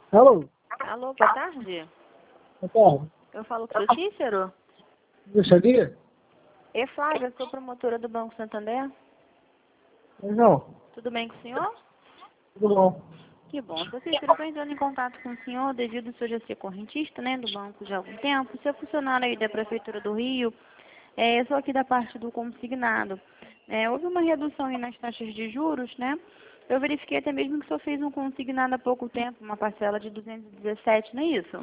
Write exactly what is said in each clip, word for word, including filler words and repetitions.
Alô? Alô, boa tarde. Boa tarde. Eu falo com o seu Cícero? Gostaria? É Flávia, eu sou promotora do Banco Santander. Não. Tudo bem com o senhor? Tudo bom. Que bom. Seu Cícero, eu estou entrando em contato com o senhor devido ao senhor já ser correntista, né, do banco já há algum tempo. Seu funcionário aí da Prefeitura do Rio, é, eu sou aqui da parte do consignado. É, houve uma redução aí nas taxas de juros, né? Eu verifiquei até mesmo que o senhor fez um consignado há pouco tempo, uma parcela de duzentos e dezessete, não é isso?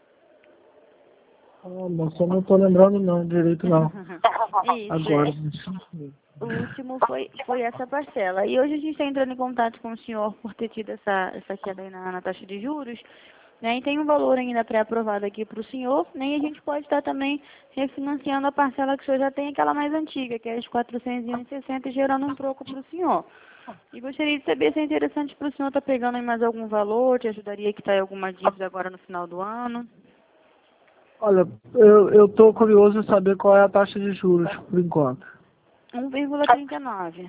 Ah, moça, eu não tô lembrando não, direito não. Isso, Agora. é. O último foi, foi essa parcela. E hoje a gente está entrando em contato com o senhor por ter tido essa, essa queda aí na, na taxa de juros, né? E tem um valor ainda pré-aprovado aqui para o senhor, né? E a gente pode estar também refinanciando a parcela que o senhor já tem, aquela mais antiga, que é de quatrocentos e sessenta, e gerando um troco para o senhor. E gostaria de saber se é interessante para o senhor estar pegando aí mais algum valor, te ajudaria a quitar alguma dívida agora no final do ano. Olha, eu, eu tô curioso em saber qual é a taxa de juros, por enquanto. um vírgula trinta e nove.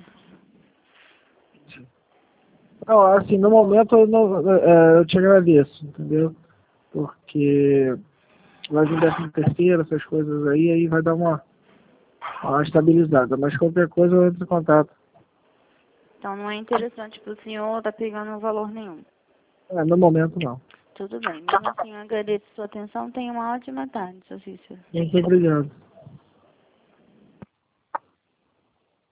Não, assim, no momento eu, não, é, eu te agradeço, entendeu? Porque vai vir décimo terceiro, essas coisas aí, aí vai dar uma, uma estabilizada. Mas qualquer coisa eu entro em contato. Então não é interessante para o senhor estar pegando valor nenhum. É, no momento não. Tudo bem. Mesmo assim, eu agradeço a sua atenção. Tenha uma ótima tarde, seu Cícero. Muito obrigado.